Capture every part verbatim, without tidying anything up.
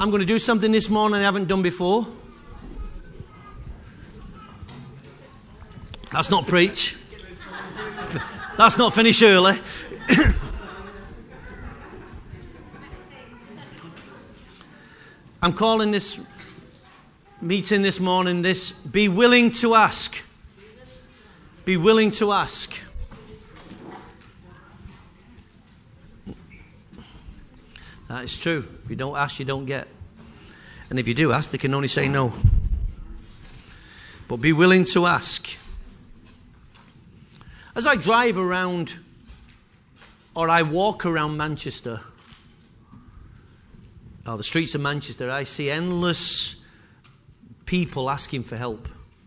I'm going to do something this morning I haven't done before. That's not preach. That's not finish early. I'm calling this meeting this morning this, be willing to ask. Be willing to ask. That is true. If you don't ask, you don't get. And if you do ask, they can only say no. But be willing to ask. As I drive around, or I walk around Manchester, or the streets of Manchester, I see endless people asking for help.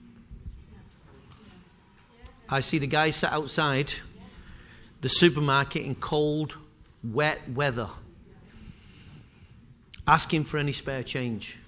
I see the guy sat outside the supermarket in cold, wet weather, asking for any spare change.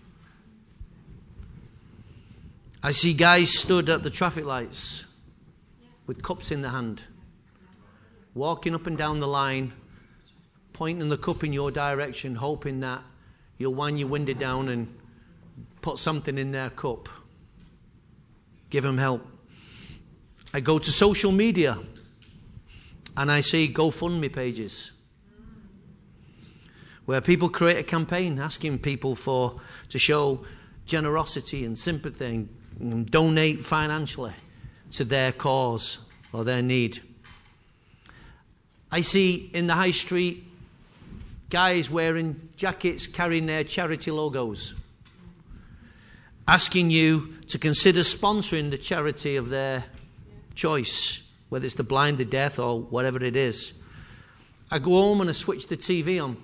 I see guys stood at the traffic lights with cups in their hand, walking up and down the line, pointing the cup in your direction, hoping that you'll wind your window down and put something in their cup. Give them help. I go to social media and I see GoFundMe pages where people create a campaign asking people for to show generosity and sympathy and, and donate financially to their cause or their need. I see in the high street guys wearing jackets carrying their charity logos, asking you to consider sponsoring the charity of their choice, whether it's the blind, the deaf, or whatever it is. I go home and I switch the T V on,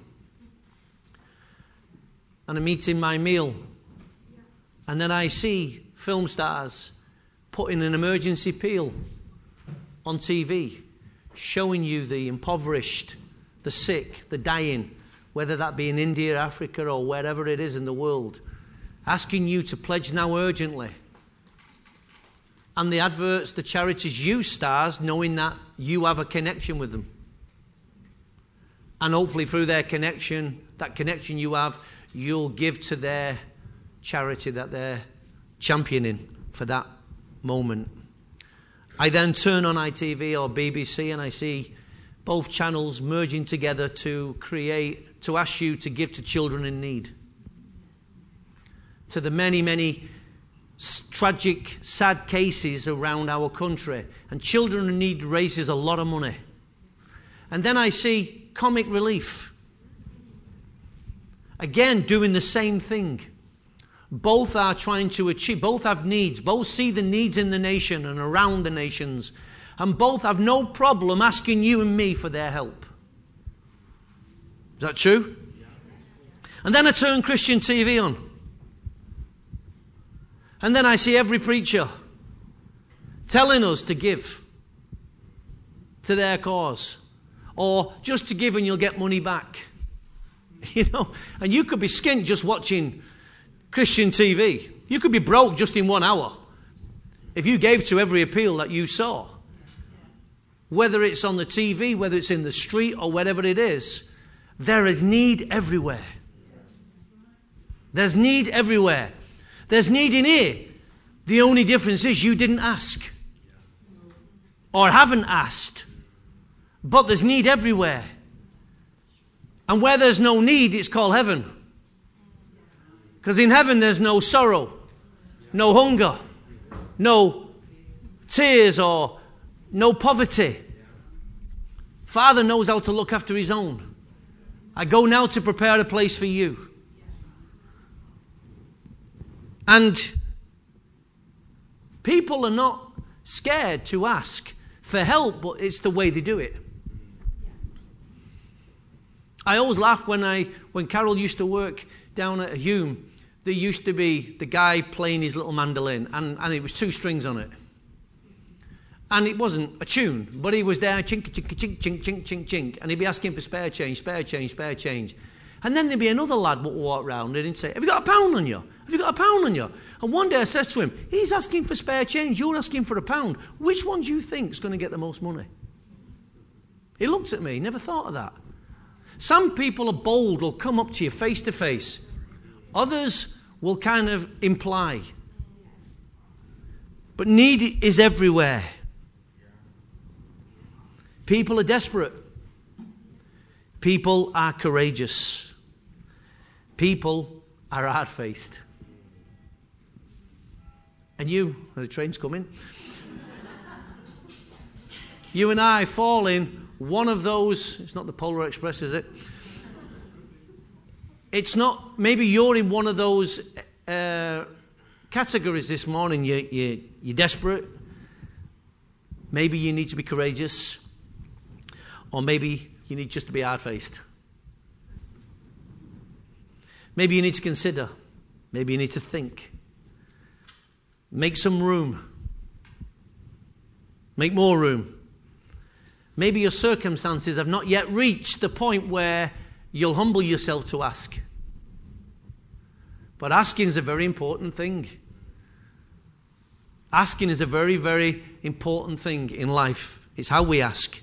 and I'm eating my meal, and then I see film stars putting an emergency appeal on T V, showing you the impoverished, the sick, the dying, whether that be in India, Africa, or wherever it is in the world, asking you to pledge now urgently. And the adverts, the charities use stars, knowing that you have a connection with them. And hopefully through their connection, that connection you have, you'll give to their charity that they're championing for that moment. I then turn on I T V or B B C and I see both channels merging together to create, to ask you to give to children in need. To the many, many tragic, sad cases around our country. And children in need raises a lot of money. And then I see Comic Relief. Again, doing the same thing. Both are trying to achieve, both have needs, both see the needs in the nation and around the nations, and both have no problem asking you and me for their help. Is that true? And then I turn Christian T V on. And then I see every preacher telling us to give to their cause, or just to give and you'll get money back. You know, and you could be skint just watching Christian T V. You could be broke just in one hour if you gave to every appeal that you saw. Whether it's on the T V, whether it's in the street, or whatever it is, there is need everywhere. There's need everywhere. There's need in here. The only difference is you didn't ask. Or haven't asked. But there's need everywhere. And where there's no need, it's called heaven. Because in heaven there's no sorrow, no hunger, no tears, or no poverty. Father knows how to look after his own. I go now to prepare a place for you. And people are not scared to ask for help, but it's the way they do it. I always laugh when I when Carol used to work down at Hume. There used to be the guy playing his little mandolin, and, and it was two strings on it. And it wasn't a tune, but he was there, chink, chink, chink, chink, chink, chink, chink, and he'd be asking for spare change, spare change, spare change. And then there'd be another lad would walk round and he'd say, have you got a pound on you? Have you got a pound on you? And one day I says to him, he's asking for spare change, you're asking for a pound. Which one do you think is going to get the most money? He looked at me, never thought of that. Some people are bold, will come up to you face to face. Others will kind of imply. But need is everywhere. People are desperate. People are courageous. People are hard-faced. And you, the train's coming. You and I fall in one of those. It's not the Polar Express, is it? It's not. Maybe you're in one of those uh, categories this morning. You, you, you're desperate. Maybe you need to be courageous. Or maybe you need just to be hard-faced. Maybe you need to consider. Maybe you need to think. Make some room. Make more room. Maybe your circumstances have not yet reached the point where you'll humble yourself to ask. But asking is a very important thing. Asking is a very, very important thing in life. It's how we ask.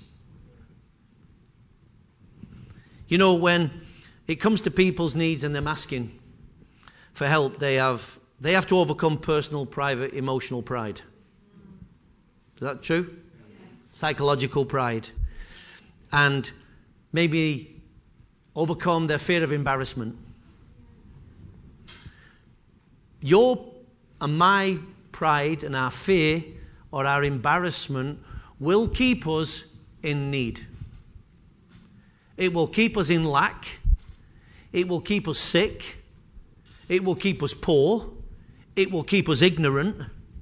You know, when it comes to people's needs and them asking for help, they have they have to overcome personal, private, emotional pride. Is that true? Yes. Psychological pride. And maybe overcome their fear of embarrassment. Your and my pride and our fear or our embarrassment will keep us in need. It will keep us in lack. It will keep us sick. It will keep us poor. It will keep us ignorant.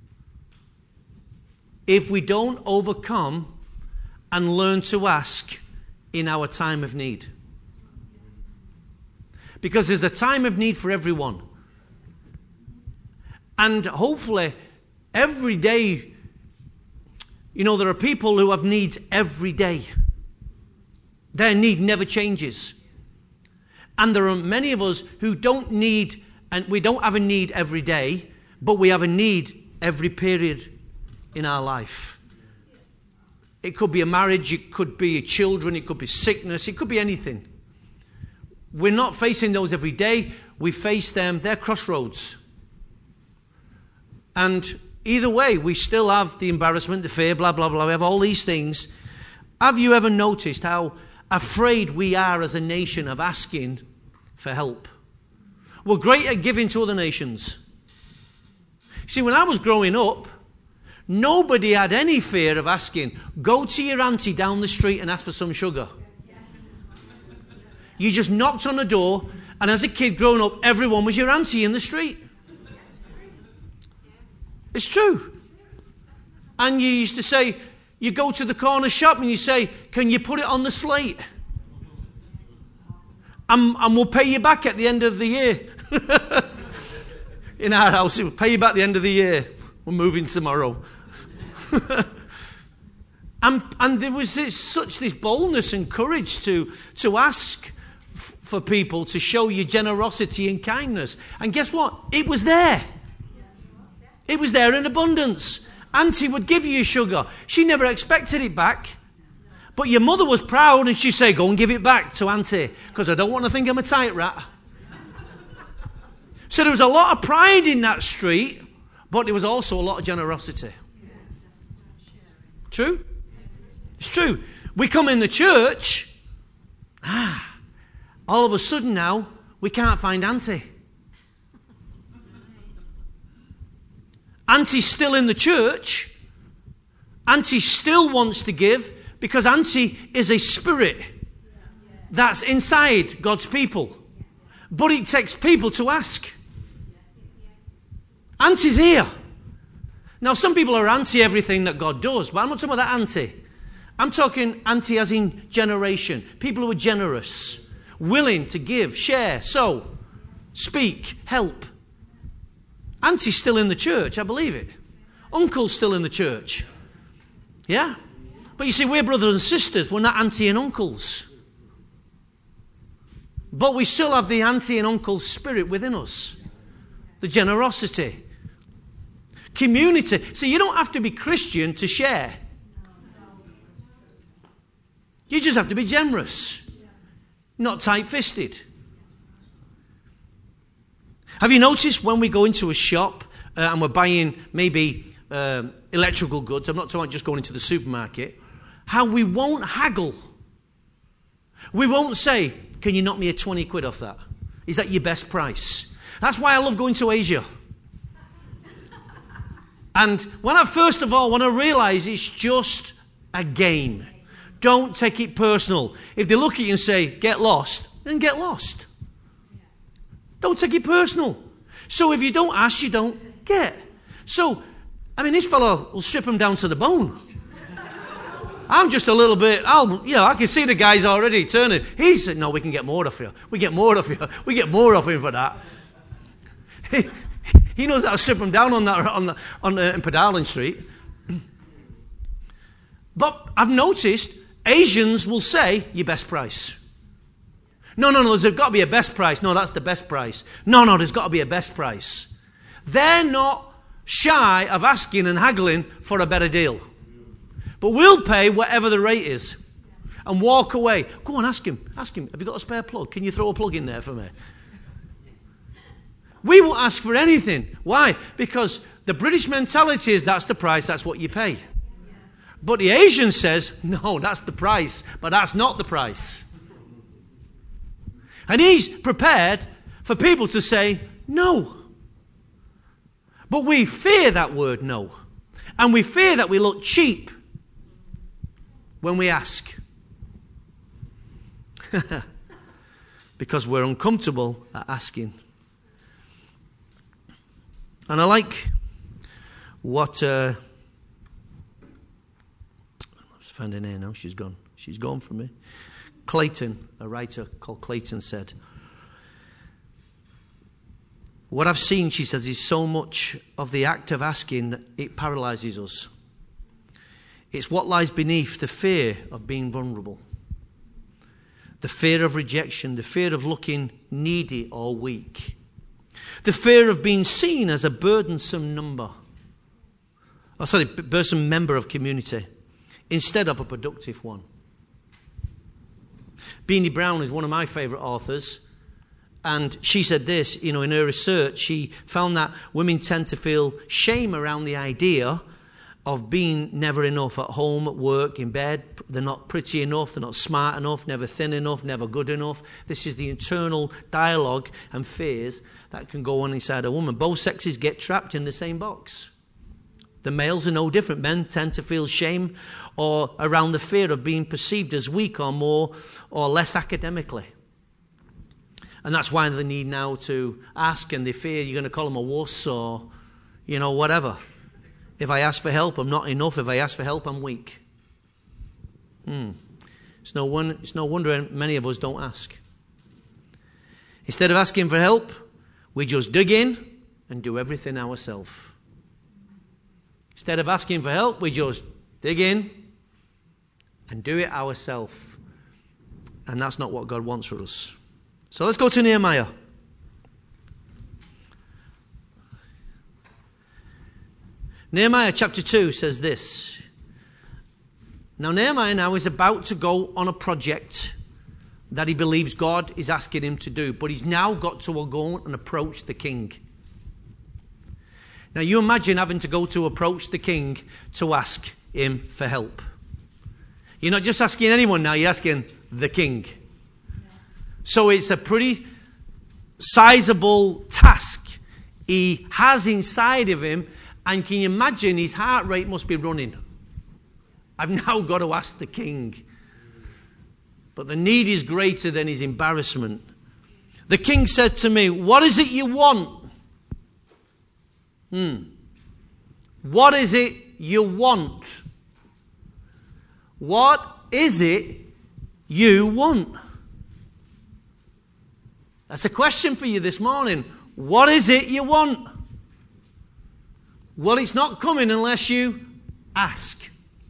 If we don't overcome and learn to ask in our time of need. Because there's a time of need for everyone. And hopefully, every day, you know, there are people who have needs every day. Their need never changes. And there are many of us who don't need, and we don't have a need every day, but we have a need every period in our life. It could be a marriage, it could be children, it could be sickness, it could be anything. We're not facing those every day. We face them, they're crossroads. And either way, we still have the embarrassment, the fear, blah, blah, blah. We have all these things. Have you ever noticed how afraid we are as a nation of asking for help? We're great at giving to other nations. See, when I was growing up, nobody had any fear of asking, go to your auntie down the street and ask for some sugar. You just knocked on the door, and as a kid growing up, everyone was your auntie in the street. It's true. And you used to say, you go to the corner shop and you say, can you put it on the slate? And, and we'll pay you back at the end of the year. In our house, we'll pay you back at the end of the year. We're moving tomorrow. and, and there was this, such this boldness and courage to, to ask f- for people to show you generosity and kindness. And guess what? It was there. It was there in abundance. Auntie would give you sugar. She never expected it back. But your mother was proud and she'd say, go and give it back to Auntie, because I don't want to think I'm a tight rat. So there was a lot of pride in that street, but there was also a lot of generosity. True? It's true. We come in the church, ah, all of a sudden now, we can't find Auntie. Auntie's still in the church. Auntie still wants to give because Auntie is a spirit that's inside God's people. But it takes people to ask. Auntie's here. Now, some people are anti everything that God does, but I'm not talking about that auntie. I'm talking auntie as in generation. People who are generous, willing to give, share, sow, speak, help. Auntie's still in the church, I believe it. Uncle's still in the church. Yeah? But you see, we're brothers and sisters. We're not auntie and uncles. But we still have the auntie and uncle spirit within us. The generosity. Community. See, you don't have to be Christian to share. You just have to be generous. Not tight-fisted. Have you noticed when we go into a shop uh, and we're buying maybe um, electrical goods, I'm not talking about just going into the supermarket, how we won't haggle. We won't say, can you knock me a twenty quid off that? Is that your best price? That's why I love going to Asia. And when I first of all, when I realise it's just a game, don't take it personal. If they look at you and say, get lost, then get lost. Don't take it personal. So if you don't ask, you don't get. So, I mean, this fellow will strip him down to the bone. I'm just a little bit, I'll, you know, I can see the guy's already turning. He said, no, we can get more off you. We get more off you. We get more off him for that. He, he knows how to strip him down on that on the, on the, in Pedarling Street. But I've noticed Asians will say, your best price. No, no, no, there's got to be a best price. No, that's the best price. No, no, there's got to be a best price. They're not shy of asking and haggling for a better deal. But we'll pay whatever the rate is and walk away. Go on, ask him. Ask him, have you got a spare plug? Can you throw a plug in there for me? We won't ask for anything. Why? Because the British mentality is that's the price, that's what you pay. But the Asian says, no, that's the price, but that's not the price. And he's prepared for people to say no. But we fear that word no. And we fear that we look cheap when we ask. Because we're uncomfortable at asking. And I like what... Uh, let's find her name now. She's gone. She's gone from me. Clayton, a writer called Clayton, said, what I've seen, she says, is so much of the act of asking that it paralyzes us. It's what lies beneath the fear of being vulnerable, the fear of rejection, the fear of looking needy or weak, the fear of being seen as a burdensome number, oh, sorry, burdensome member of community, instead of a productive one. Beanie Brown is one of my favourite authors, and she said this, you know, in her research, she found that women tend to feel shame around the idea of being never enough at home, at work, in bed. They're not pretty enough, they're not smart enough, never thin enough, never good enough. This is the internal dialogue and fears that can go on inside a woman. Both sexes get trapped in the same box. The males are no different. Men tend to feel shame or around the fear of being perceived as weak or more or less academically. And that's why they need now to ask, and they fear you're going to call them a wuss or, you know, whatever. If I ask for help, I'm not enough. If I ask for help, I'm weak. Hmm. It's no one, it's no wonder many of us don't ask. Instead of asking for help, we just dig in and do everything ourselves. Instead of asking for help, we just dig in and do it ourselves. And that's not what God wants for us. So let's go to Nehemiah. Nehemiah chapter two says this. Now Nehemiah now is about to go on a project that he believes God is asking him to do. But he's now got to go and approach the king. Now you imagine having to go to approach the king to ask him for help. You're not just asking anyone now, you're asking the king. So it's a pretty sizable task he has inside of him. And can you imagine his heart rate must be running? I've now got to ask the king. But the need is greater than his embarrassment. The king said to me, what is it you want? Hmm. What is it you want? What is it you want? That's a question for you this morning. What is it you want? Well, it's not coming unless you ask.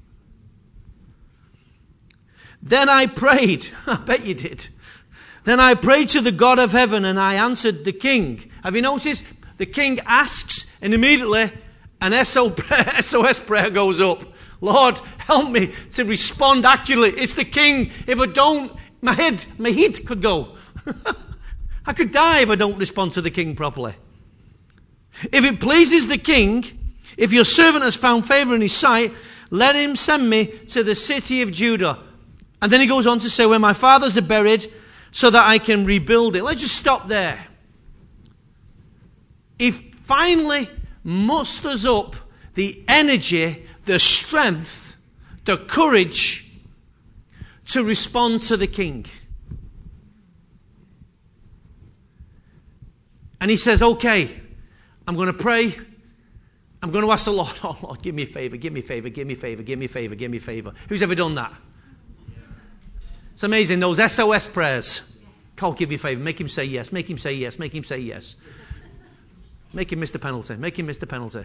Then I prayed. I bet you did. Then I prayed to the God of heaven and I answered the king. Have you noticed? The king asks and immediately an S O S prayer goes up. Lord, help me to respond accurately. It's the king. If I don't, my head, my head could go. I could die if I don't respond to the king properly. If it pleases the king, if your servant has found favor in his sight, let him send me to the city of Judah. And then he goes on to say, where my fathers are buried, so that I can rebuild it. Let's just stop there. He finally musters up the energy, the strength, the courage to respond to the king. And he says, okay, I'm going to pray. I'm going to ask the Lord, oh Lord, give me a favor, give me a favor, give me a favor, give me a favor, give me a favor. Who's ever done that? It's amazing, those S O S prayers. God, give me a favor, make him say yes, make him say yes, make him say yes. Make him Mister Penalty, make him Mister Penalty.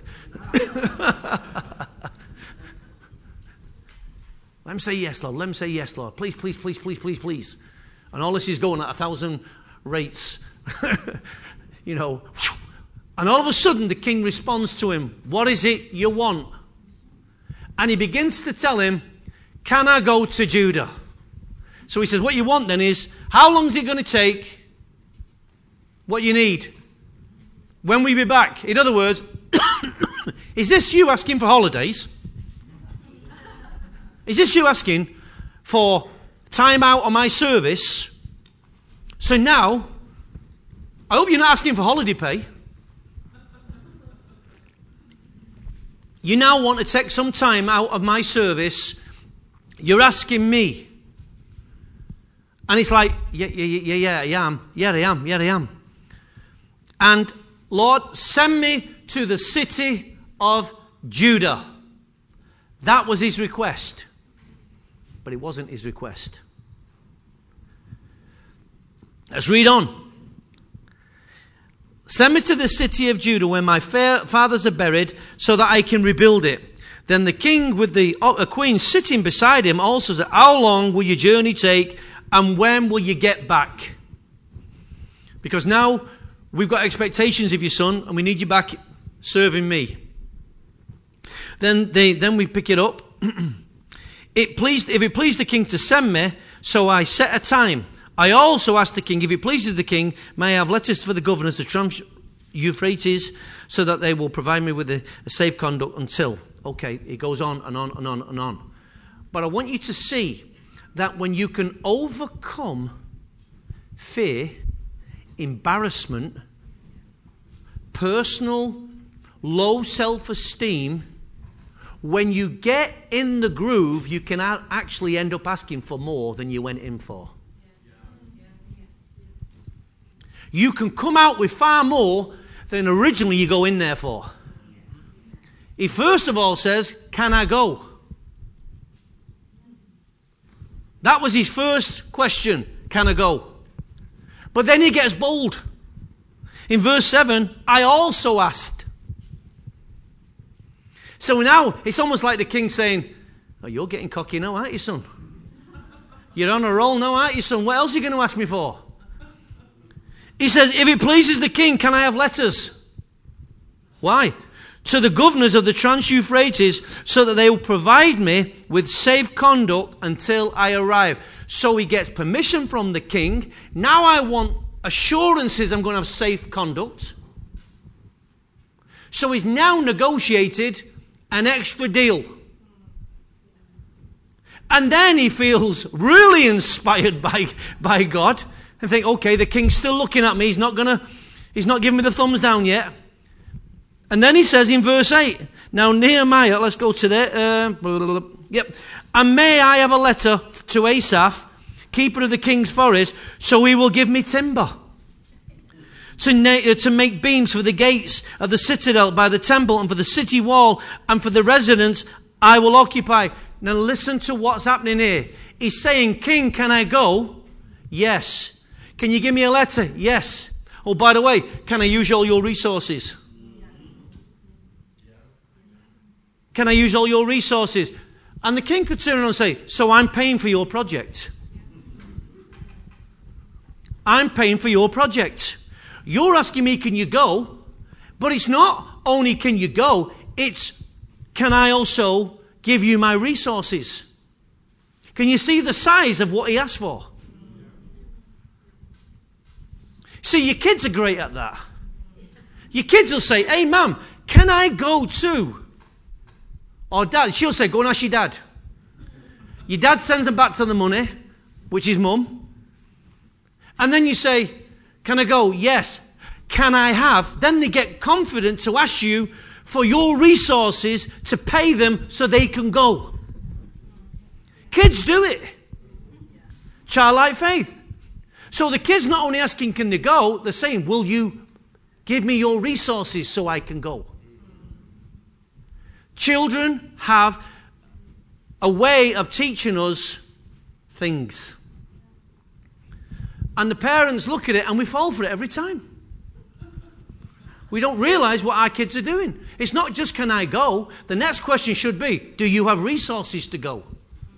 Let him say yes, Lord, let him say yes, Lord. Please, please, please, please, please, please. And all this is going at a thousand rates. You know, and all of a sudden the king responds to him, what is it you want? And he begins to tell him, can I go to Judah? So he says, what you want then is, how long is it going to take? What you need? When we be back? In other words, is this you asking for holidays? Is this you asking for time out on my service? So now, I hope you're not asking for holiday pay. You now want to take some time out of my service. You're asking me. And it's like, yeah, yeah, yeah, yeah, I am. Yeah, I am. Yeah, I am. And Lord, send me to the city of Judah. That was his request. But it wasn't his request. Let's read on. Send me to the city of Judah where my fathers are buried so that I can rebuild it. Then the king with the uh, queen sitting beside him also said, how long will your journey take and when will you get back? Because now we've got expectations of your son and we need you back serving me. Then they, then we pick it up. It pleased, if it pleased the king to send me, so I set a time. I also asked the king, if it pleases the king, may I have letters for the governors of Trans Euphrates so that they will provide me with a, a safe conduct until. Okay, it goes on and on and on and on. But I want you to see that when you can overcome fear, embarrassment, personal low self-esteem, when you get in the groove, you can actually end up asking for more than you went in for. You can come out with far more than originally you go in there for. He first of all says, can I go? That was his first question, can I go? But then he gets bold. In verse seven, I also asked. So now it's almost like the king saying, oh, you're getting cocky now, aren't you, son? You're on a roll now, aren't you, son? What else are you going to ask me for? He says, if it pleases the king, can I have letters? Why? To the governors of the Trans-Euphrates, so that they will provide me with safe conduct until I arrive. So he gets permission from the king. Now I want assurances I'm going to have safe conduct. So he's now negotiated an extra deal. And then he feels really inspired by, by God. And think, okay, the king's still looking at me. He's not gonna, he's not giving me the thumbs down yet. And then he says in verse eight, now Nehemiah, let's go to there. Uh, blah, blah, blah, yep. And may I have a letter to Asaph, keeper of the king's forest, so he will give me timber to, na- to make beams for the gates of the citadel by the temple and for the city wall and for the residence I will occupy. Now listen to what's happening here. He's saying, King, can I go? Yes. Can you give me a letter? Yes. Oh, by the way, can I use all your resources? Can I use all your resources? And the king could turn around and say, so I'm paying for your project. I'm paying for your project. You're asking me, can you go? But it's not only can you go, it's can I also give you my resources? Can you see the size of what he asked for? See, your kids are great at that. Your kids will say, hey, Mum, can I go to? Or Dad, she'll say, go and ask your dad. Your dad sends them back to the money, which is Mum. And then you say, can I go? Yes. Can I have? Then they get confident to ask you for your resources to pay them so they can go. Kids do it. Childlike faith. So the kids not only asking can they go, they're saying, will you give me your resources so I can go? Children have a way of teaching us things. And the parents look at it and we fall for it every time. We don't realize what our kids are doing. It's not just can I go. The next question should be, do you have resources to go?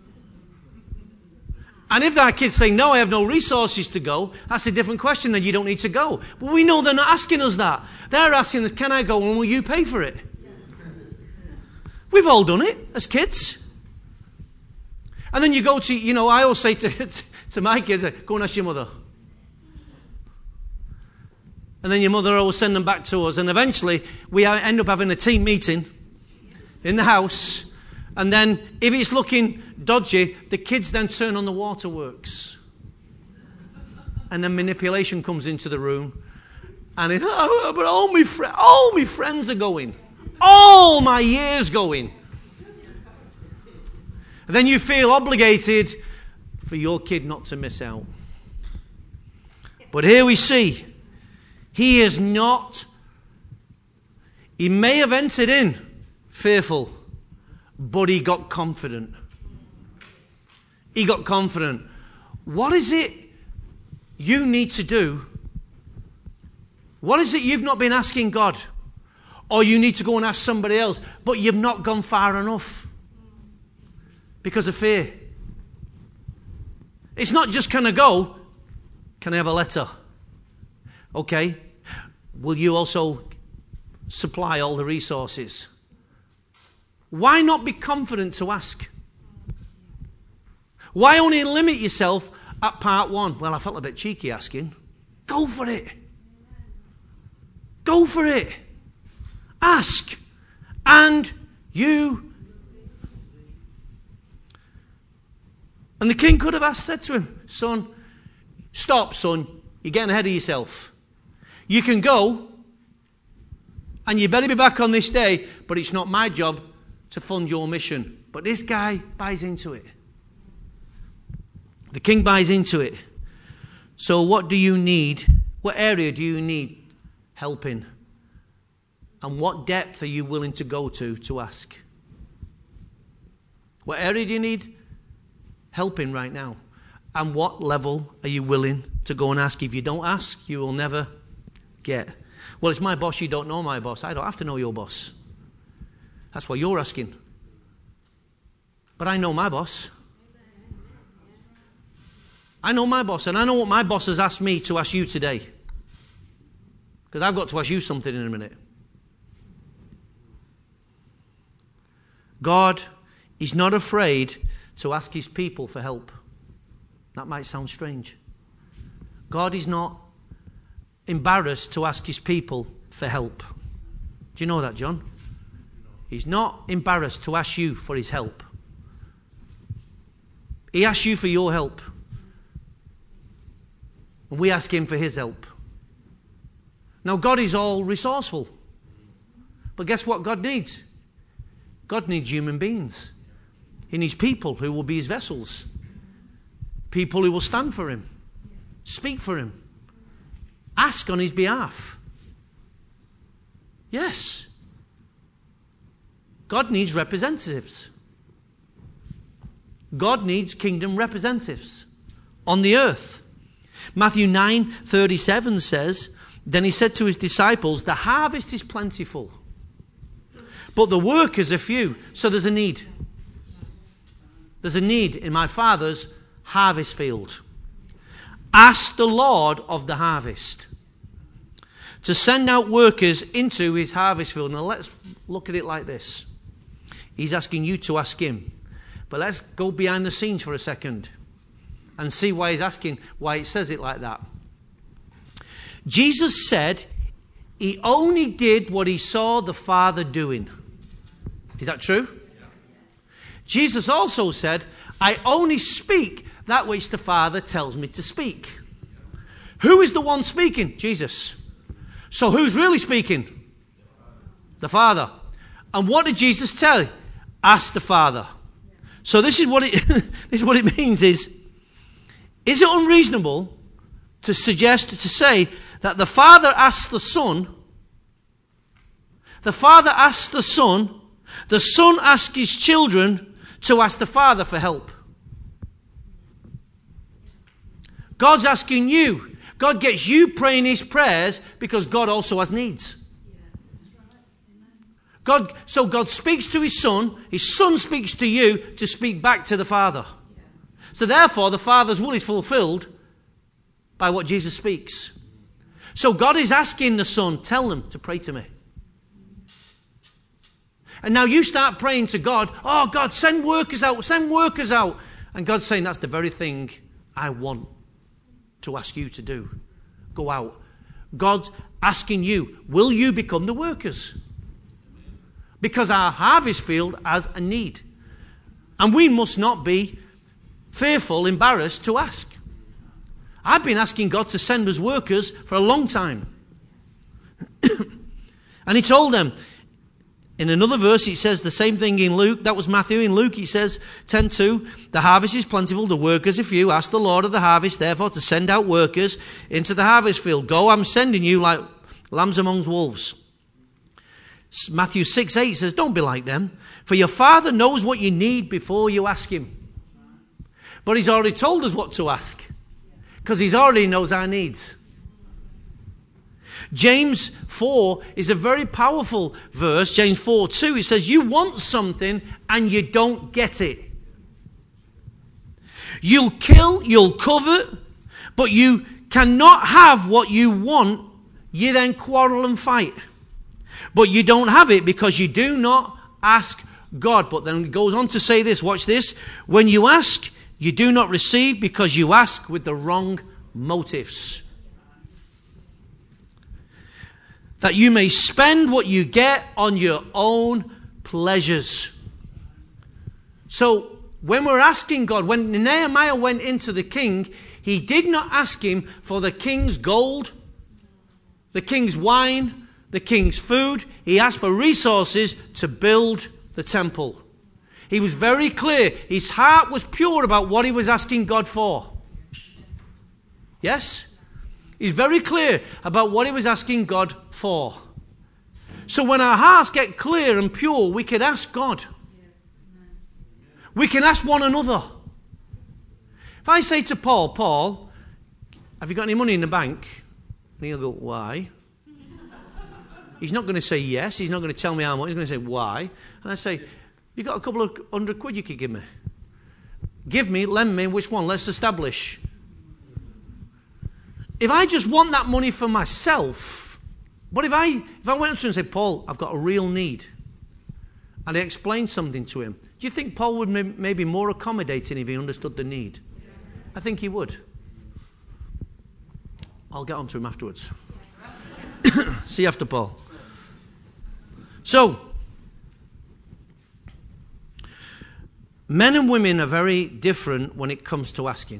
And if our kids say, no, I have no resources to go, that's a different question, then you don't need to go. But we know they're not asking us that. They're asking us, can I go and will you pay for it? We've all done it as kids. And then you go to, you know, I always say to, to my kids, go and ask your mother. And then your mother always send them back to us. And eventually we end up having a team meeting in the house. And then if it's looking dodgy, the kids then turn on the waterworks. And then manipulation comes into the room. And it, oh, but all my, fr- all my friends are going. All my years going. And then you feel obligated for your kid not to miss out. But here we see, he is not, he may have entered in fearful, but he got confident. He got confident. What is it you need to do? What is it you've not been asking God? Or you need to go and ask somebody else, but you've not gone far enough because of fear. It's not just can I go, can I have a letter? Okay. Will you also supply all the resources? Why not be confident to ask? Why only limit yourself at part one? Well, I felt a bit cheeky asking. Go for it. Go for it. Ask. And you. And the king could have asked, said to him, son, stop, son. You're getting ahead of yourself. You can go, and you better be back on this day, but it's not my job to fund your mission. But this guy buys into it. The king buys into it. So what do you need? What area do you need help in? And what depth are you willing to go to to ask? What area do you need help in right now? And what level are you willing to go and ask? If you don't ask, you will never get. Well, it's my boss, you don't know my boss. I don't have to know your boss. That's what you're asking. But I know my boss. I know my boss, and I know what my boss has asked me to ask you today. Because I've got to ask you something in a minute. God is not afraid to ask his people for help. That might sound strange. God is not embarrassed to ask his people for help. Do you know that, John? He's not embarrassed to ask you for his help. He asks you for your help. And we ask him for his help. Now, God is all resourceful. But guess what God needs? God needs human beings. He needs people who will be his vessels. People who will stand for him. Speak for him. Ask on his behalf. Yes. God needs representatives. God needs kingdom representatives on the earth. Matthew nine thirty-seven says, then he said to his disciples, the harvest is plentiful, but the workers are few. So there's a need. There's a need in my Father's harvest field. Ask the Lord of the harvest to send out workers into his harvest field. Now let's look at it like this. He's asking you to ask him. But let's go behind the scenes for a second and see why he's asking, why it says it like that. Jesus said he only did what he saw the Father doing. Is that true? Yeah. Jesus also said, I only speak that which the Father tells me to speak. Yeah. Who is the one speaking? Jesus. So who's really speaking? The Father. And what did Jesus tell you? Ask the Father. So this is what it this is what it means is, is it unreasonable to suggest, to say that the Father asks the Son, the Father asks the Son, the Son asks his children to ask the Father for help? God's asking you. God gets you praying his prayers because God also has needs. God, so God speaks to his Son, his Son speaks to you to speak back to the Father. So therefore the Father's will is fulfilled by what Jesus speaks. So God is asking the Son, tell them to pray to me. And now you start praying to God, oh God, send workers out, send workers out. And God's saying, that's the very thing I want to ask you to do. Go out. God's asking you, will you become the workers? Because our harvest field has a need. And we must not be fearful, embarrassed to ask. I've been asking God to send us workers for a long time. And he told them, in another verse, it says the same thing in Luke. That was Matthew. In Luke, it says ten two, the harvest is plentiful, the workers are few. Ask the Lord of the harvest, therefore, to send out workers into the harvest field. Go, I'm sending you like lambs amongst wolves. Matthew six eight says, don't be like them, for your Father knows what you need before you ask him. But he's already told us what to ask, because he already knows our needs. James four is a very powerful verse. James four two, it says, you want something and you don't get it. You'll kill, you'll covet, but you cannot have what you want. You then quarrel and fight. But you don't have it because you do not ask God. But then it goes on to say this, watch this. When you ask, you do not receive because you ask with the wrong motives. That you may spend what you get on your own pleasures. So when we're asking God, when Nehemiah went into the king, he did not ask him for the king's gold, the king's wine, the king's food. He asked for resources to build the temple. He was very clear. His heart was pure about what he was asking God for. Yes? He's very clear about what he was asking God for. So when our hearts get clear and pure, we can ask God. We can ask one another. If I say to Paul, Paul, have you got any money in the bank? And he'll go, why? He's not going to say yes. He's not going to tell me how much. He's going to say, why? And I say, you got a couple of hundred quid you could give me? Give me, lend me, which one? Let's establish. If I just want that money for myself, but if I if I went up to him and said, Paul, I've got a real need, and I explained something to him, do you think Paul would be maybe more accommodating if he understood the need? I think he would. I'll get on to him afterwards. See you after, Paul. So, men and women are very different when it comes to asking.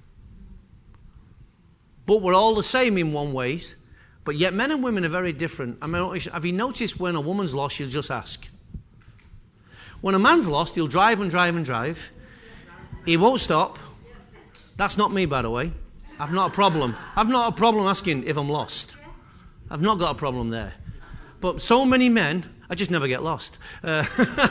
But we're all the same in one way. But yet men and women are very different. I mean, have you noticed when a woman's lost, she'll just ask? When a man's lost, he'll drive and drive and drive. He won't stop. That's not me, by the way. I've not a problem. I've not a problem asking if I'm lost. I've not got a problem there. But so many men, I just never get lost. Uh,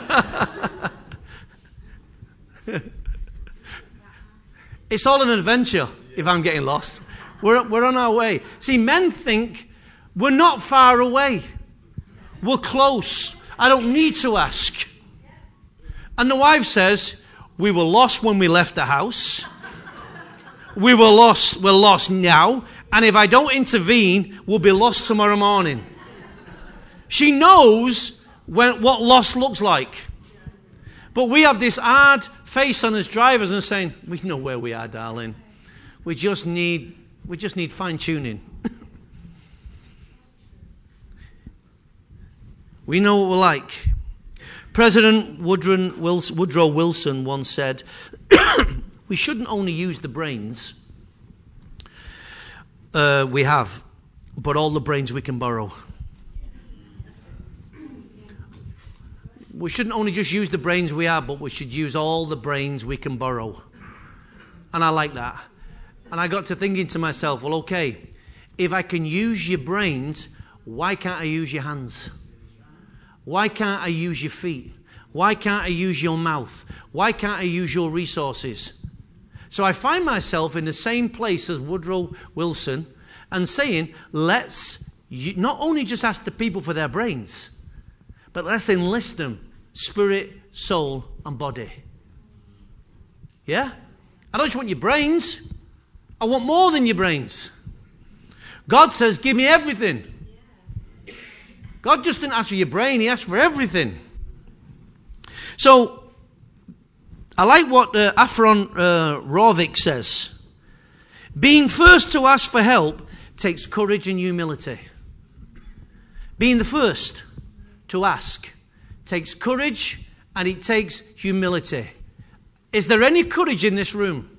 it's all an adventure if I'm getting lost. We're, we're on our way. See, men think we're not far away. We're close. I don't need to ask. And the wife says, we were lost when we left the house. We were lost, we're lost now. And if I don't intervene, we'll be lost tomorrow morning. She knows when, what lost looks like. But we have this hard face on us drivers and saying, we know where we are, darling. We just need... We just need fine-tuning. We know what we're like. President Woodrow Wilson once said, we shouldn't only use the brains uh, we have, but all the brains we can borrow. We shouldn't only just use the brains we have, but we should use all the brains we can borrow. And I like that. And I got to thinking to myself, well, okay, if I can use your brains, why can't I use your hands? Why can't I use your feet? Why can't I use your mouth? Why can't I use your resources? So I find myself in the same place as Woodrow Wilson and saying, let's not only just ask the people for their brains, but let's enlist them, spirit, soul, and body. Yeah? I don't just want your brains. I want more than your brains. God says, give me everything. God just didn't ask for your brain, he asked for everything. So, I like what uh, Afron uh, Rovik says. Being first to ask for help takes courage and humility. Being the first to ask takes courage and it takes humility. Is there any courage in this room?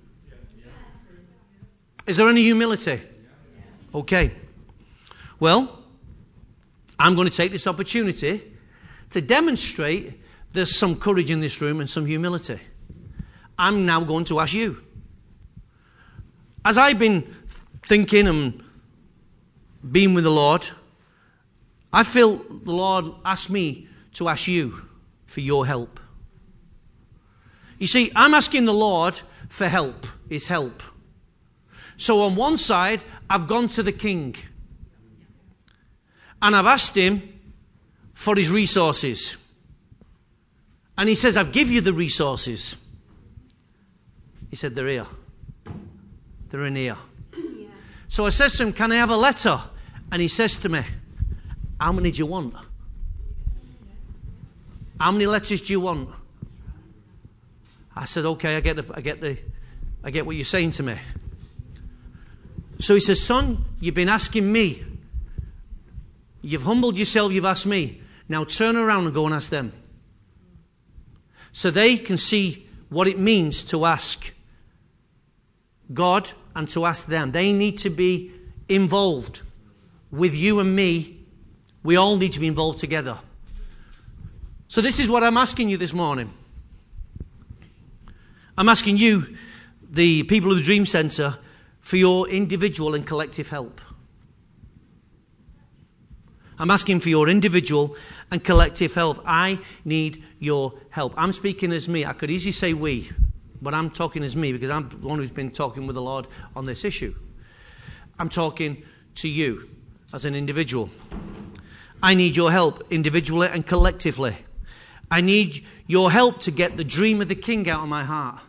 Is there any humility? Okay. Well, I'm going to take this opportunity to demonstrate there's some courage in this room and some humility. I'm now going to ask you. As I've been thinking and being with the Lord, I feel the Lord asked me to ask you for your help. You see, I'm asking the Lord for help, his help. So on one side, I've gone to the King. And I've asked him for his resources. And he says, I've give you the resources. He said, they're here. They're in here. Yeah. So I says to him, can I have a letter? And he says to me, how many do you want? How many letters do you want? I said, okay, I get the, I get the, I get what you're saying to me. So he says, son, you've been asking me. You've humbled yourself, you've asked me. Now turn around and go and ask them. So they can see what it means to ask God and to ask them. They need to be involved with you and me. We all need to be involved together. So this is what I'm asking you this morning. I'm asking you, the people of the Dream Centre, for your individual and collective help. I'm asking for your individual and collective help. I need your help. I'm speaking as me. I could easily say we, but I'm talking as me because I'm the one who's been talking with the Lord on this issue. I'm talking to you as an individual. I need your help individually and collectively. I need your help to get the dream of the King out of my heart.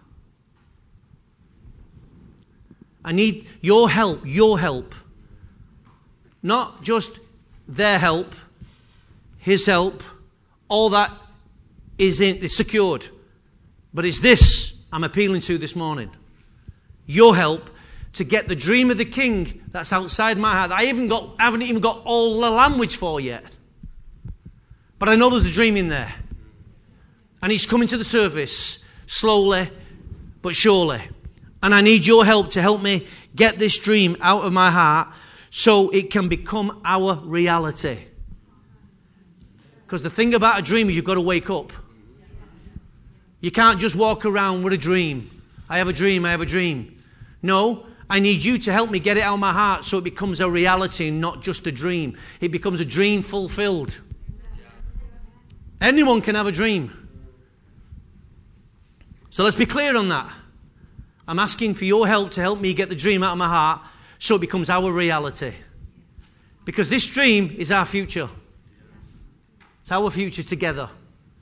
I need your help, your help. Not just their help, his help. All that is, in, is secured. But it's this I'm appealing to this morning. Your help to get the dream of the King that's outside my heart. I haven't got, I haven't even got all the language for yet. But I know there's a dream in there. And he's coming to the surface slowly but surely. And I need your help to help me get this dream out of my heart so it can become our reality. Because the thing about a dream is you've got to wake up. You can't just walk around with a dream. I have a dream, I have a dream. No, I need you to help me get it out of my heart so it becomes a reality and not just a dream. It becomes a dream fulfilled. Anyone can have a dream. So let's be clear on that. I'm asking for your help to help me get the dream out of my heart so it becomes our reality. Because this dream is our future. It's our future together.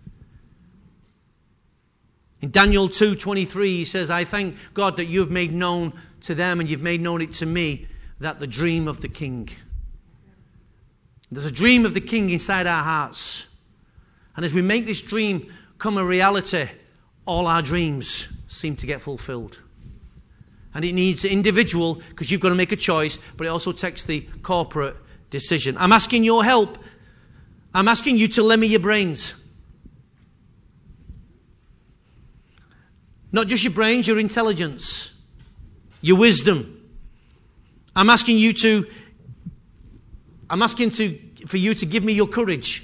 In Daniel two twenty-three, he says, I thank God that you've made known to them and you've made known it to me that the dream of the King. There's a dream of the King inside our hearts. And as we make this dream come a reality, all our dreams seem to get fulfilled. And it needs individual, because you've got to make a choice, but it also takes the corporate decision. I'm asking your help I'm asking you to lend me your brains. Not just your brains, your intelligence, your wisdom. I'm asking you to, I'm asking to, for you to give me your courage,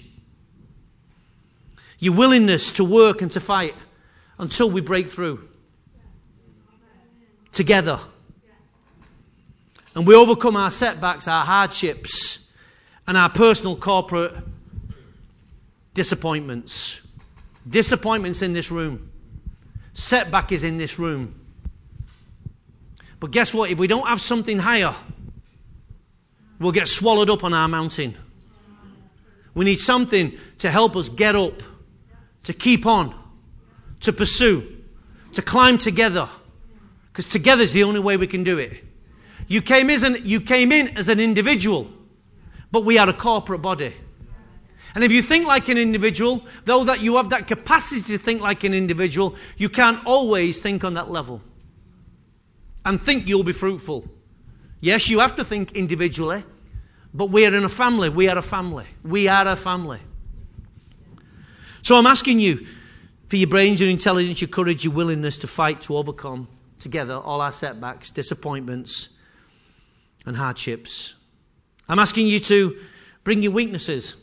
your willingness to work and to fight until we break through together. And we overcome our setbacks, our hardships, and our personal corporate disappointments. Disappointments in this room. Setback is in this room. But guess what? If we don't have something higher, we'll get swallowed up on our mountain. We need something to help us get up, to keep on, to pursue, to climb together. Because together is the only way we can do it. You came, as an, you came in as an individual, but we are a corporate body. And if you think like an individual, though that you have that capacity to think like an individual, you can't always think on that level and think you'll be fruitful. Yes, you have to think individually, but we are in a family. We are a family. We are a family. So I'm asking you for your brains, your intelligence, your courage, your willingness to fight, to overcome together all our setbacks, disappointments, and hardships. I'm asking you to bring your weaknesses.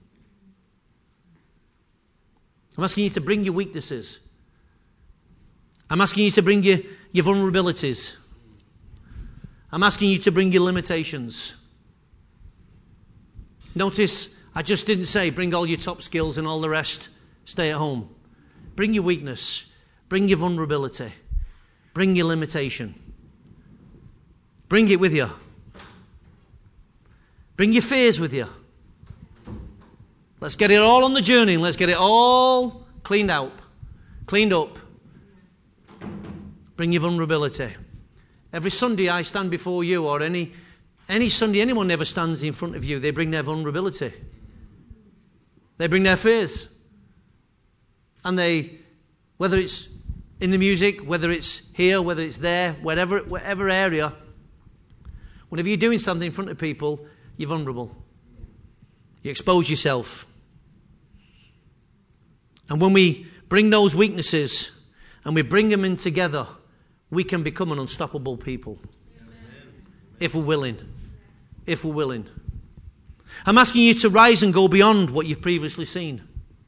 I'm asking you to bring your weaknesses. I'm asking you to bring your, your vulnerabilities. I'm asking you to bring your limitations. Notice, I just didn't say bring all your top skills and all the rest, stay at home. Bring your weakness. Bring your vulnerability. Bring your limitation. Bring it with you. Bring your fears with you. Let's get it all on the journey and let's get it all cleaned out. Cleaned up. Bring your vulnerability. Every Sunday I stand before you, or any any Sunday anyone ever stands in front of you, they bring their vulnerability. They bring their fears. And they, whether it's in the music, whether it's here, whether it's there, whatever, whatever area, whenever you're doing something in front of people, you're vulnerable. You expose yourself. And when we bring those weaknesses and we bring them in together, we can become an unstoppable people. Amen. If we're willing. If we're willing. I'm asking you to rise and go beyond what you've previously seen.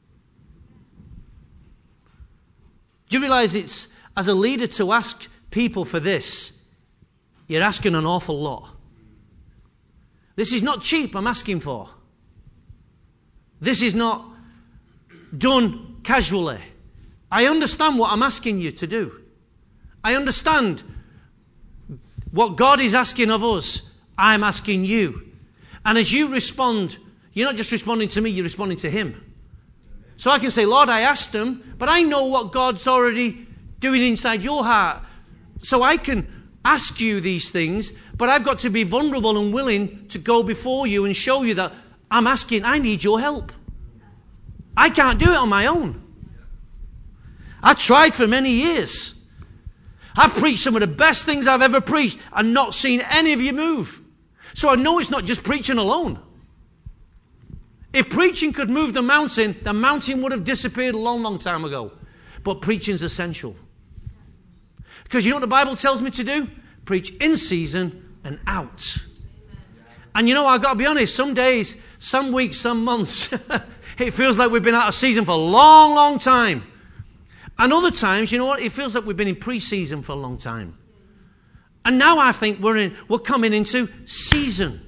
Do you realize it's, as a leader, to ask people for this, you're asking an awful lot. This is not cheap, I'm asking for. This is not done casually. I understand what I'm asking you to do. I understand what God is asking of us. I'm asking you. And as you respond, you're not just responding to me, you're responding to Him. So I can say, Lord, I asked Him, but I know what God's already doing inside your heart. So I can ask you these things, but I've got to be vulnerable and willing to go before you and show you that I'm asking, I need your help. I can't do it on my own. I've tried for many years. I've preached some of the best things I've ever preached and not seen any of you move. So I know it's not just preaching alone. If preaching could move the mountain, the mountain would have disappeared a long, long time ago. But preaching's essential. Because you know what the Bible tells me to do? Preach in season and out. And you know, I've got to be honest, some days, some weeks, some months, it feels like we've been out of season for a long, long time. And other times, you know what, it feels like we've been in pre-season for a long time. And now I think we're in, we're coming into season.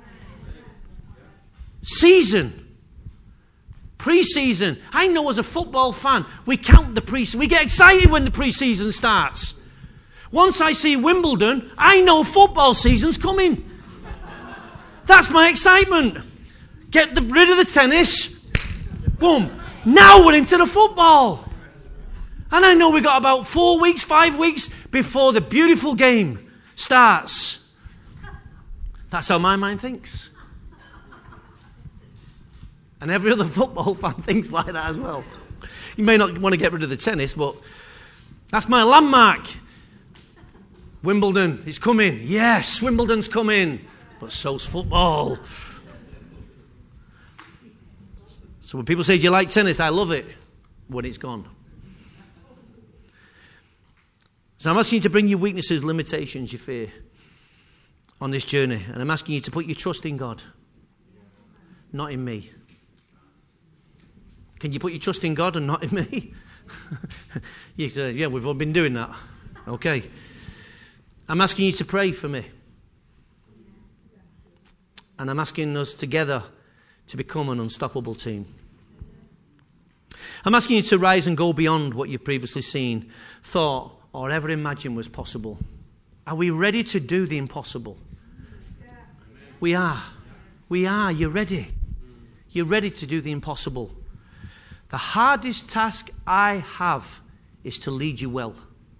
Season. Pre-season. I know as a football fan, we count the pre-season. We get excited when the pre-season starts. Once I see Wimbledon, I know football season's coming. That's my excitement. Get the, rid of the tennis. Boom. Now we're into the football. And I know we've got about four weeks, five weeks before the beautiful game starts. That's how my mind thinks. And every other football fan thinks like that as well. You may not want to get rid of the tennis, but that's my landmark. Wimbledon is coming. Yes, Wimbledon's coming. But so's football. So when people say, do you like tennis? I love it when it's gone. So I'm asking you to bring your weaknesses, limitations, your fear on this journey. And I'm asking you to put your trust in God, not in me. Can you put your trust in God and not in me? You say, yeah, we've all been doing that. Okay. I'm asking you to pray for me. And I'm asking us together to become an unstoppable team. I'm asking you to rise and go beyond what you've previously seen, thought, or ever imagined was possible. Are we ready to do the impossible? Yes. We are. We are. You're ready. You're ready to do the impossible. The hardest task I have is to lead you well.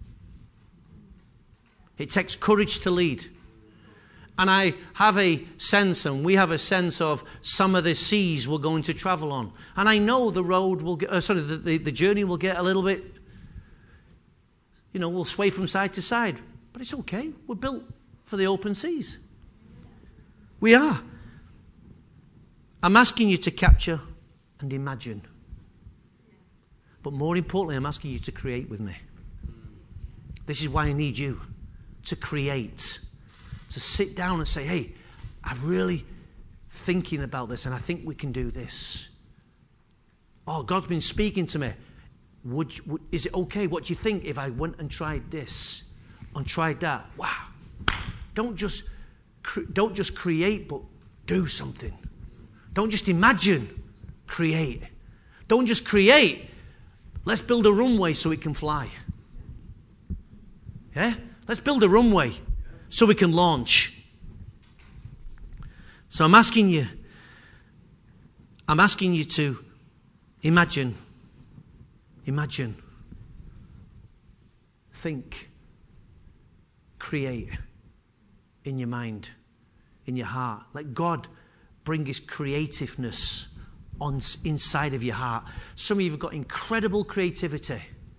It takes courage to lead. And I have a sense, and we have a sense of some of the seas we're going to travel on. And I know the road will get, uh, sorry, the, the, the journey will get a little bit, you know, we'll sway from side to side. But it's okay. We're built for the open seas. We are. I'm asking you to capture and imagine. But more importantly, I'm asking you to create with me. This is why I need you to create. To sit down and say, hey, I'm really thinking about this and I think we can do this. Oh, God's been speaking to me. Would, would is it okay? What do you think if I went and tried this and tried that? Wow. Don't just, don't just create, but do something. Don't just imagine, create. Don't just create. Let's build a runway so it can fly. Yeah? Let's build a runway so we can launch. So I'm asking you, I'm asking you to imagine, imagine, think, create in your mind, in your heart. Let God bring His creativeness on inside of your heart. Some of you have got incredible creativity.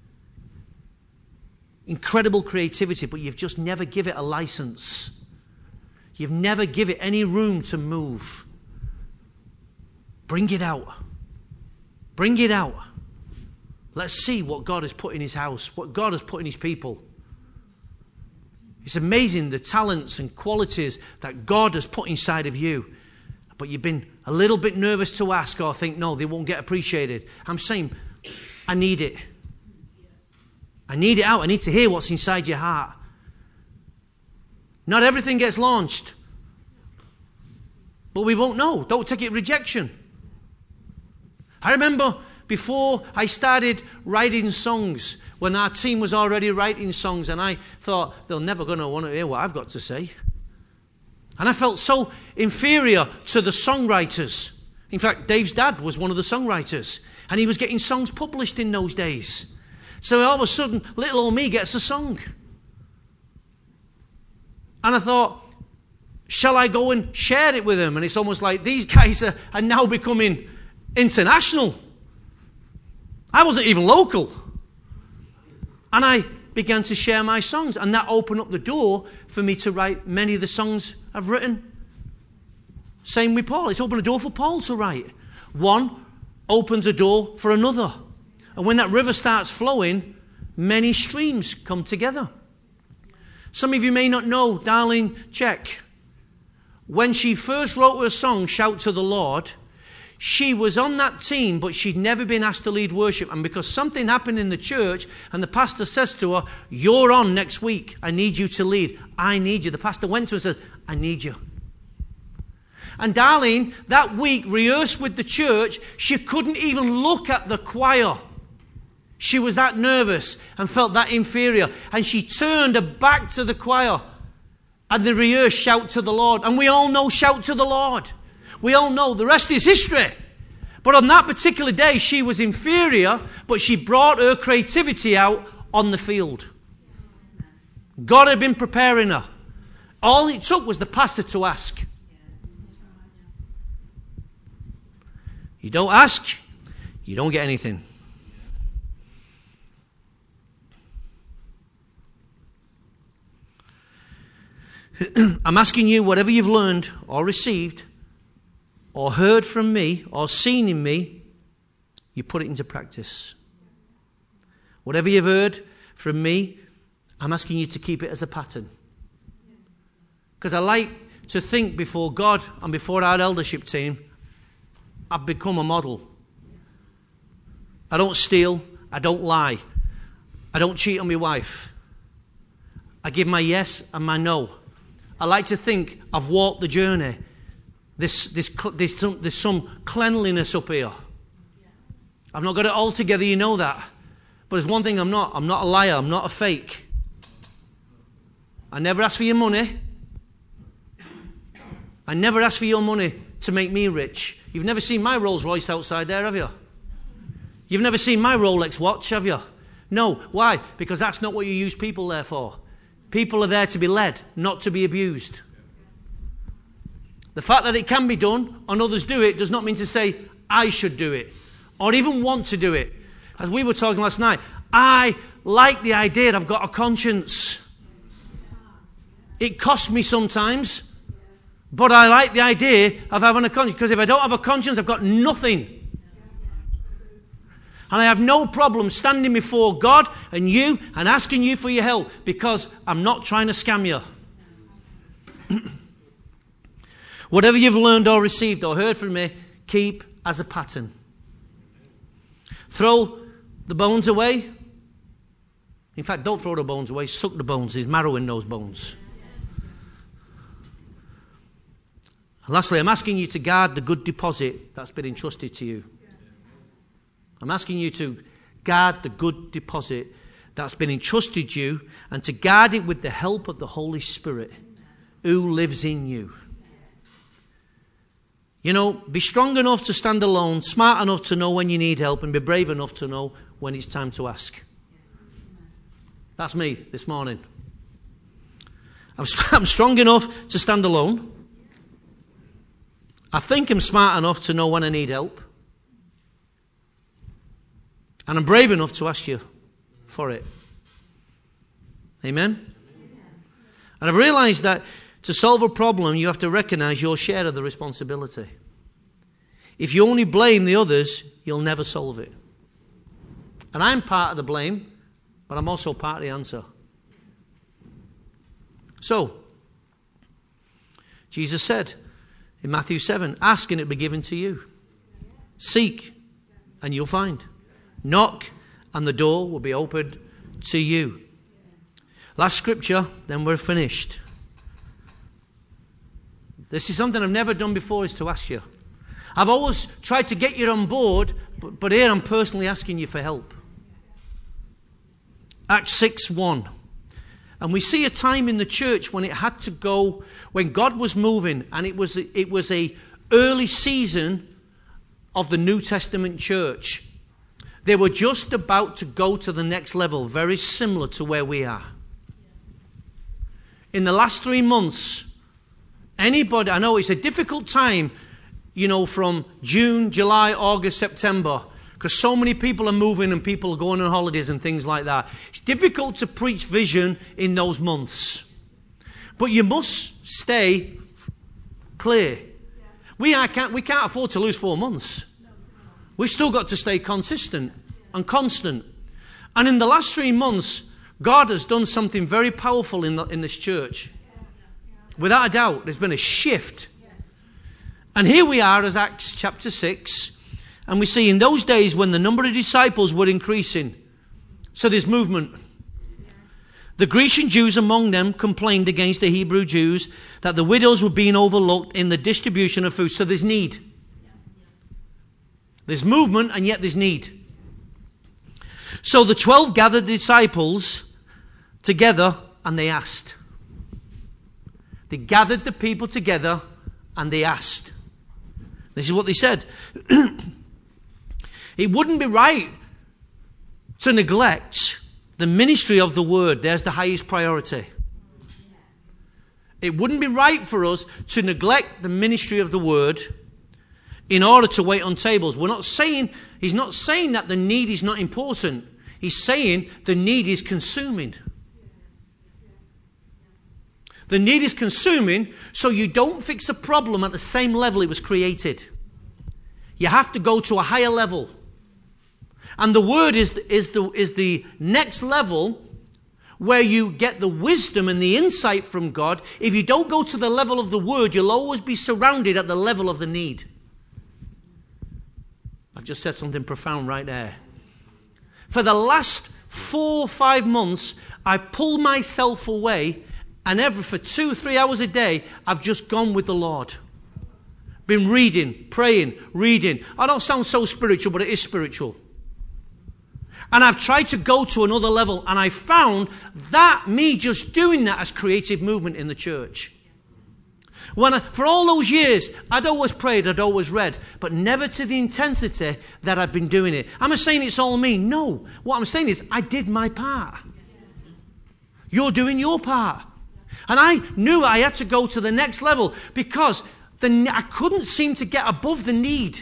Incredible creativity, but you've just never give it a license. You've never give it any room to move. Bring it out. Bring it out. Let's see what God has put in His house, what God has put in His people. It's amazing the talents and qualities that God has put inside of you. But you've been a little bit nervous to ask or think, no, they won't get appreciated. I'm saying, I need it. I need it out. I need to hear what's inside your heart. Not everything gets launched. But we won't know. Don't take it rejection. I remember before I started writing songs, when our team was already writing songs, and I thought, they're never going to want to hear what I've got to say. And I felt so inferior to the songwriters. In fact, Dave's dad was one of the songwriters, and he was getting songs published in those days. So all of a sudden, little old me gets a song. And I thought, shall I go and share it with them? And it's almost like these guys are, are now becoming international. I wasn't even local. And I began to share my songs. And that opened up the door for me to write many of the songs I've written. Same with Paul. It's opened a door for Paul to write. One opens a door for another. And when that river starts flowing, many streams come together. Some of you may not know Darlene Zschech. When she first wrote her song, Shout to the Lord, she was on that team, but she'd never been asked to lead worship. And because something happened in the church, and the pastor says to her, you're on next week. I need you to lead. I need you. The pastor went to her and said, I need you. And Darlene, that week, rehearsed with the church. She couldn't even look at the choir. She was that nervous and felt that inferior. And she turned her back to the choir. And the rehearsed Shout to the Lord. And we all know Shout to the Lord. We all know the rest is history. But on that particular day, she was inferior, but she brought her creativity out on the field. God had been preparing her. All it took was the pastor to ask. You don't ask, you don't get anything. I'm asking you, whatever you've learned or received or heard from me or seen in me you put it into practice. Whatever you've heard from me, I'm asking you to keep it as a pattern. Because I like to think before God and before our eldership team, I've become a model. I don't steal. I don't lie. I don't cheat on my wife. I give my yes and my no. I like to think I've walked the journey. This, this, there's, some, there's some cleanliness up here. I've not got it all together, you know that. But there's one thing I'm not. I'm not a liar. I'm not a fake. I never ask for your money. I never ask for your money to make me rich. You've never seen my Rolls Royce outside there, have you? You've never seen my Rolex watch, have you? No. Why? Because that's not what you use people there for. People are there to be led, not to be abused. The fact that it can be done and others do it does not mean to say I should do it or even want to do it. As we were talking last night, I like the idea that I've got a conscience. It costs me sometimes, but I like the idea of having a conscience, because if I don't have a conscience, I've got nothing. And I have no problem standing before God and you and asking you for your help, because I'm not trying to scam you. Whatever you've learned or received or heard from me, keep as a pattern. Throw the bones away. In fact, don't throw the bones away. Suck the bones. There's marrow in those bones. And lastly, I'm asking you to guard the good deposit that's been entrusted to you. I'm asking you to guard the good deposit that's been entrusted to you, and to guard it with the help of the Holy Spirit who lives in you. You know, be strong enough to stand alone, smart enough to know when you need help, and be brave enough to know when it's time to ask. That's me this morning. I'm, I'm strong enough to stand alone. I think I'm smart enough to know when I need help. And I'm brave enough to ask you for it. Amen? And I've realized that to solve a problem, you have to recognize your share of the responsibility. If you only blame the others, you'll never solve it. And I'm part of the blame, but I'm also part of the answer. So, Jesus said in Matthew seven, ask and it will be given to you. Seek and you'll find. Knock and the door will be opened to you. Last scripture, then we're finished. This is something I've never done before, is to ask you. I've always tried to get you on board, but, but here I'm personally asking you for help. Acts six one. And we see a time in the church when it had to go, when God was moving, and it was it was a early season of the New Testament church. They were just about to go to the next level, very similar to where we are. In the last three months, anybody, I know it's a difficult time, you know, from June, July, August, September, because so many people are moving and people are going on holidays and things like that. It's difficult to preach vision in those months. But you must stay clear. We, are, can't, we can't afford to lose four months. We've still got to stay consistent and constant. And in the last three months, God has done something very powerful in, the, in this church. Without a doubt, there's been a shift. And here we are as Acts chapter six. And we see in those days when the number of disciples were increasing. So there's movement. The Grecian Jews among them complained against the Hebrew Jews that the widows were being overlooked in the distribution of food. So there's need. There's movement and yet there's need. So the twelve gathered disciples together and they asked. They gathered the people together and they asked. This is what they said. It wouldn't be right to neglect the ministry of the word. There's the highest priority. It wouldn't be right for us to neglect the ministry of the word in order to wait on tables. We're not saying, he's not saying that the need is not important. He's saying the need is consuming. The need is consuming, so you don't fix a problem at the same level it was created. You have to go to a higher level. And the word is, is, the, is the next level where you get the wisdom and the insight from God. If you don't go to the level of the word, you'll always be surrounded at the level of the need. I've just said something profound right there. For the last four or five months, I pulled myself away, and every for two or three hours a day, I've just gone with the Lord. Been reading, praying, reading. I don't sound so spiritual, but it is spiritual. And I've tried to go to another level, and I found that me just doing that has created movement in the church. When I, for all those years, I'd always prayed, I'd always read, but never to the intensity that I'd been doing it. Am I saying it's all me? No. What I'm saying is I did my part. You're doing your part. And I knew I had to go to the next level because the, I couldn't seem to get above the need.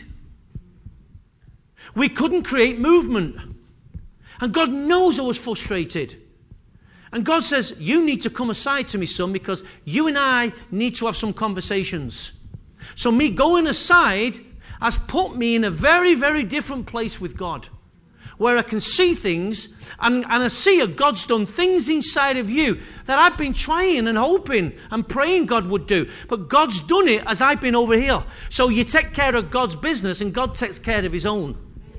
We couldn't create movement. And God knows I was frustrated. And God says, you need to come aside to me, son, because you and I need to have some conversations. So me going aside has put me in a very, very different place with God, where I can see things, and, and I see that God's done things inside of you that I've been trying and hoping and praying God would do. But God's done it as I've been over here. So you take care of God's business and God takes care of his own.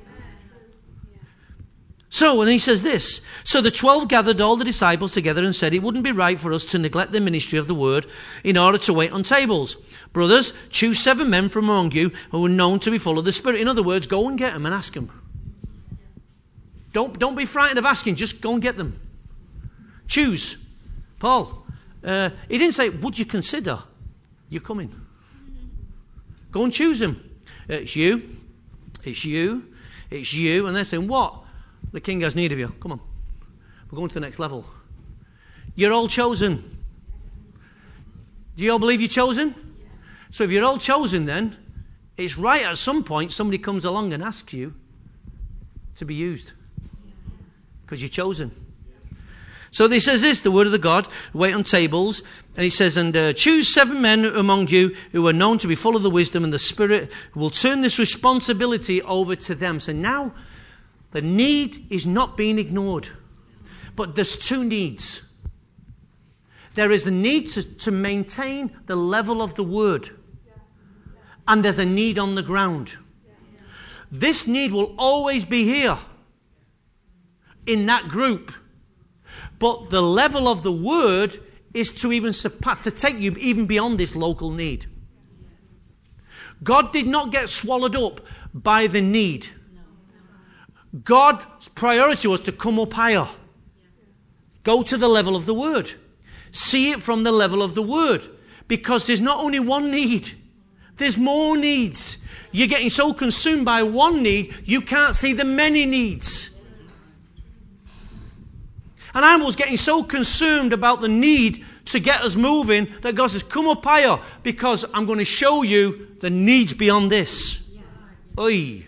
So, and he says this, so the twelve gathered all the disciples together and said, it wouldn't be right for us to neglect the ministry of the word in order to wait on tables. Brothers, choose seven men from among you who are known to be full of the Spirit. In other words, go and get them and ask them. Don't, don't be frightened of asking, just go and get them. Choose. Paul, uh, he didn't say, would you consider you're coming? Go and choose them. It's you, it's you, it's you, and they're saying, what? The king has need of you. Come on. We're going to the next level. You're all chosen. Do you all believe you're chosen? Yes. So if you're all chosen, then it's right at some point somebody comes along and asks you to be used. Because you're chosen. So he says this, the word of the God, wait on tables. And he says, and uh, choose seven men among you who are known to be full of the wisdom and the Spirit, who will turn this responsibility over to them. So now the need is not being ignored. But there's two needs. There is the need to, to maintain the level of the word. And there's a need on the ground. This need will always be here in that group. But the level of the word is to even surpass, to take you even beyond this local need. God did not get swallowed up by the need. God's priority was to come up higher. Go to the level of the word. See it from the level of the word. Because there's not only one need. There's more needs. You're getting so consumed by one need, you can't see the many needs. And I was getting so consumed about the need to get us moving that God says, come up higher because I'm going to show you the needs beyond this. Oy.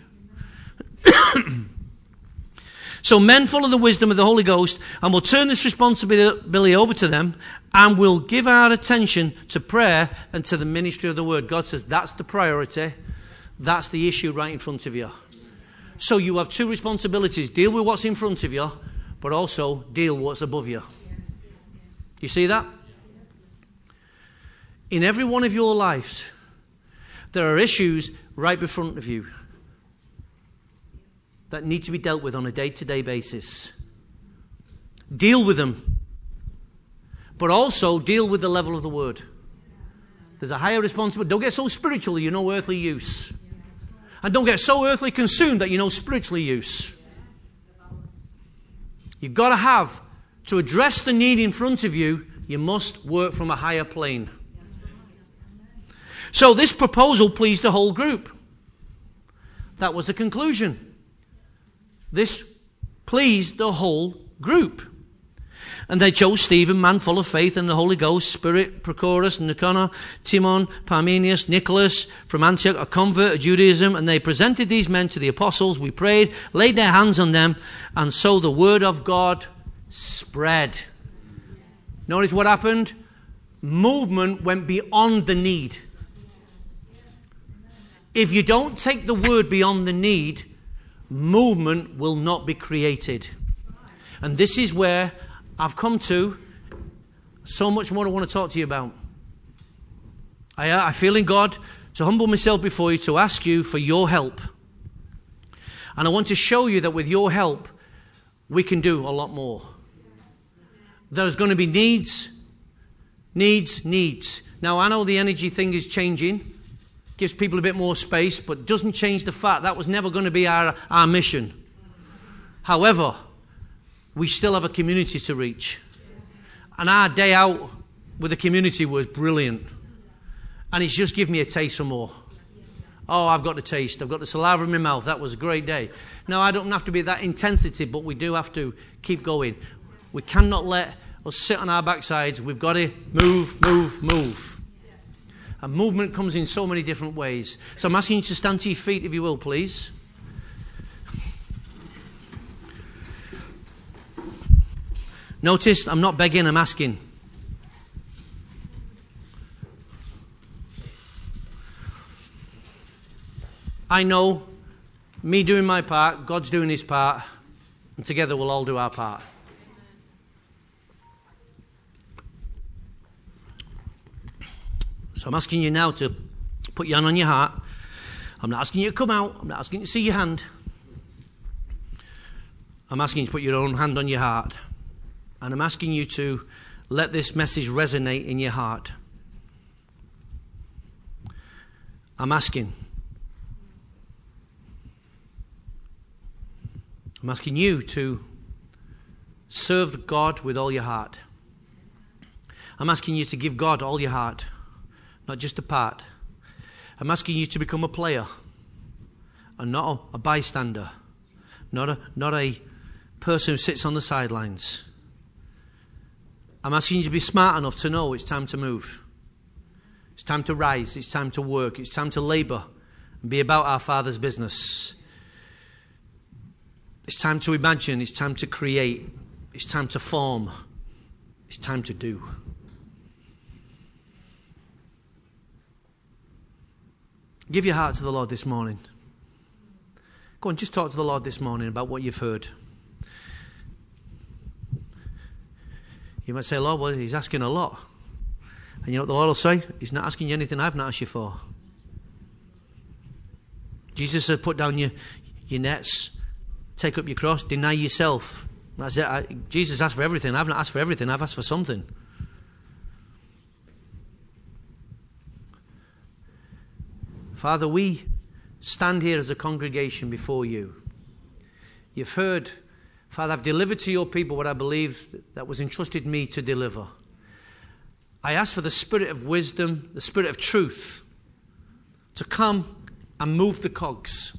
So men full of the wisdom of the Holy Ghost, and we'll turn this responsibility over to them, and we'll give our attention to prayer and to the ministry of the word. God says that's the priority. That's the issue right in front of you. So you have two responsibilities. Deal with what's in front of you, but also deal with what's above you. You see that? In every one of your lives, there are issues right in front of you that need to be dealt with on a day-to-day basis. Deal with them, but also deal with the level of the word. There's a higher responsibility. Don't get so spiritual that you know earthly use. And don't get so earthly consumed that you know spiritually use. You've got to have, to address the need in front of you, you must work from a higher plane. So this proposal pleased the whole group. That was the conclusion. This pleased the whole group. And they chose Stephen, man full of faith and the Holy Ghost, Spirit, Prochorus, Nicanor, Timon, Parmenius, Nicholas from Antioch, a convert of Judaism. And they presented these men to the apostles. We prayed, laid their hands on them, and so the word of God spread. Notice what happened? Movement went beyond the need. If you don't take the word beyond the need, movement will not be created. And this is where I've come to so much more I want to talk to you about. I, I feel in God to humble myself before you, to ask you for your help. And I want to show you that with your help, we can do a lot more. There's going to be needs, needs, needs. Now, I know the energy thing is changing, gives people a bit more space, but doesn't change the fact that was never going to be our, our mission. However, we still have a community to reach. And our day out with the community was brilliant. And it's just given me a taste for more. Oh, I've got the taste. I've got the saliva in my mouth. That was a great day. Now, I don't have to be that intensity, but we do have to keep going. We cannot let us sit on our backsides. We've got to move, move, move. And movement comes in so many different ways. So I'm asking you to stand to your feet, if you will, please. Notice, I'm not begging, I'm asking. I know, me doing my part, God's doing his part, and together we'll all do our part. So I'm asking you now to put your hand on your heart. I'm not asking you to come out. I'm not asking you to see your hand. I'm asking you to put your own hand on your heart. And I'm asking you to let this message resonate in your heart. I'm asking. I'm asking you to serve God with all your heart. I'm asking you to give God all your heart, not just a part. I'm asking you to become a player and not a bystander, not a, not a person who sits on the sidelines. I'm asking you to be smart enough to know it's time to move. It's time to rise. It's time to work. It's time to labour and be about our Father's business. It's time to imagine. It's time to create. It's time to form. It's time to do. Give your heart to the Lord this morning. Go on, just talk to the Lord this morning about what you've heard. You might say, Lord, well, he's asking a lot. And you know what the Lord will say? He's not asking you anything I've not asked you for. Jesus said, put down your, your nets, take up your cross, deny yourself. That's it. I, Jesus asked for everything. I've not asked for everything. I've asked for something. Father, we stand here as a congregation before you. You've heard, Father, I've delivered to your people what I believe that was entrusted me to deliver. I ask for the spirit of wisdom, the spirit of truth, to come and move the cogs.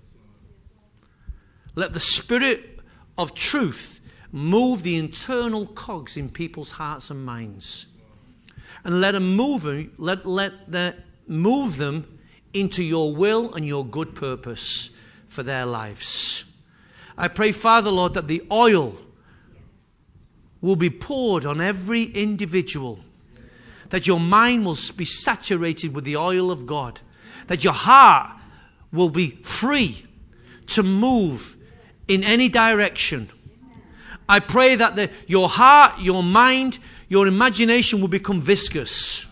Let the spirit of truth move the internal cogs in people's hearts and minds. And let them move them, let, let the, move them into your will and your good purpose for their lives. I pray, Father, Lord, that the oil will be poured on every individual, that your mind will be saturated with the oil of God, that your heart will be free to move in any direction. I pray that the, your heart, your mind, your imagination will become viscous.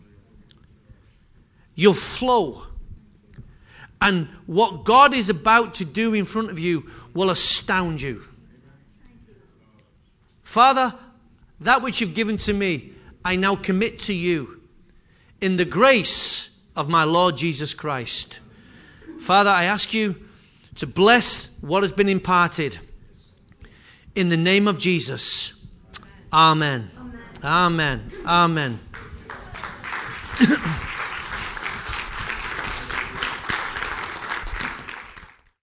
You'll flow. And what God is about to do in front of you will astound you. Father, that which you've given to me, I now commit to you in the grace of my Lord Jesus Christ. Father, I ask you to bless what has been imparted in the name of Jesus. Amen. Amen. Amen. Amen.